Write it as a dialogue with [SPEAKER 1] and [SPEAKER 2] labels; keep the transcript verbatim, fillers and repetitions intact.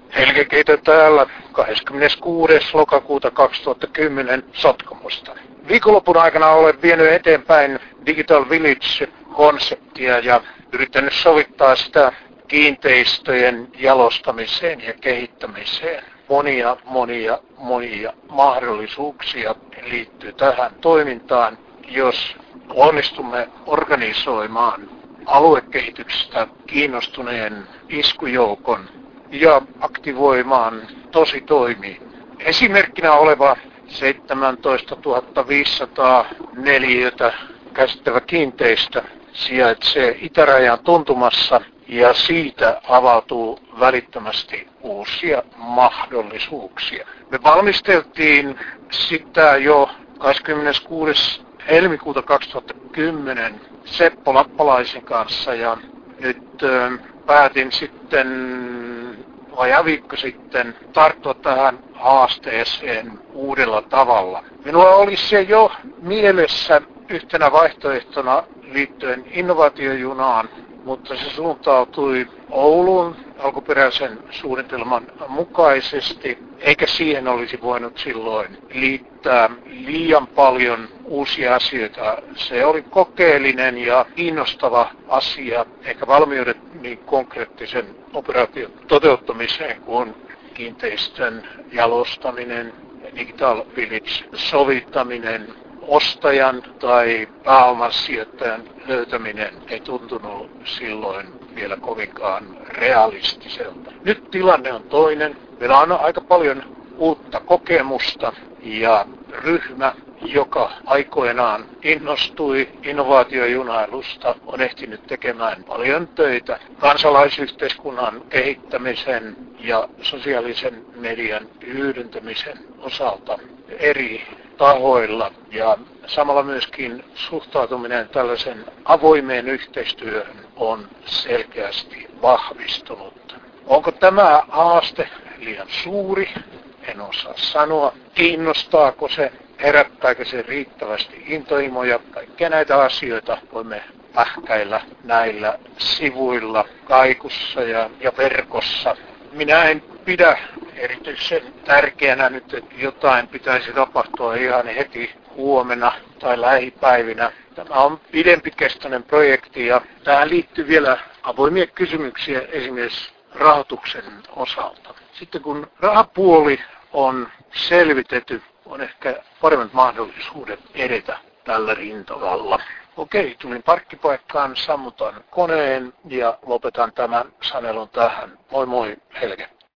[SPEAKER 1] Helge Keito täällä kahdeskymmeneskuudes lokakuuta kaksituhattakymmenen Sotkamosta. Viikonlopun aikana olen vienyt eteenpäin Digital Village-konseptia ja yrittänyt sovittaa sitä kiinteistöjen jalostamiseen ja kehittämiseen. Monia, monia, monia mahdollisuuksia liittyy tähän toimintaan, jos onnistumme organisoimaan aluekehityksestä kiinnostuneen iskujoukon ja aktivoimaan tositoimiin. Esimerkkinä oleva seitsemäntoistatuhatta viisisataa neliötä käsittävä kiinteistö sijaitsee itärajan tuntumassa ja siitä avautuu välittömästi uusia mahdollisuuksia. Me valmisteltiin sitä jo kahdeskymmeneskuudes helmikuuta kaksituhattakymmenen Seppo Lappalaisen kanssa ja nyt ö, päätin sitten vajaa viikko sitten tarttua tähän haasteeseen uudella tavalla. Minulla oli se jo mielessä yhtenä vaihtoehtona liittyen innovaatiojunaan, mutta se suuntautui Ouluun alkuperäisen suunnitelman mukaisesti, eikä siihen olisi voinut silloin liittää liian paljon uusia asioita. Se oli kokeellinen ja kiinnostava asia, eikä valmiudet niin konkreettisen operaation toteuttamiseen kuin kiinteistön jalostaminen, Digital Village-sovittaminen, ostajan tai pääomasijoittajan löytäminen ei tuntunut silloin vielä kovinkaan realistiselta. Nyt tilanne on toinen. Meillä on aika paljon uutta kokemusta ja ryhmä, joka aikoinaan innostui innovaatiojunailusta, on ehtinyt tekemään paljon töitä kansalaisyhteiskunnan kehittämisen ja sosiaalisen median hyödyntämisen osalta eri tahoilla ja samalla myöskin suhtautuminen tällaisen avoimeen yhteistyöhön on selkeästi vahvistunut. Onko tämä haaste liian suuri? En osaa sanoa. Kiinnostaako se? Herättääkö se riittävästi intohimoja? Kaikkia näitä asioita voimme pähkäillä näillä sivuilla, kaikussa ja, ja verkossa. Minä en pidä erityisen tärkeänä nyt, että jotain pitäisi tapahtua ihan heti huomenna tai lähipäivinä. Tämä on pidempikestoinen projekti ja tähän liittyy vielä avoimia kysymyksiä esimerkiksi rahoituksen osalta. Sitten kun rahapuoli on selvitetty, on ehkä paremmat mahdollisuudet edetä tällä rintamalla. Okei, tulin parkkipaikkaan, sammutan koneen ja lopetan tämän sanelun tähän. Moi moi, Helge.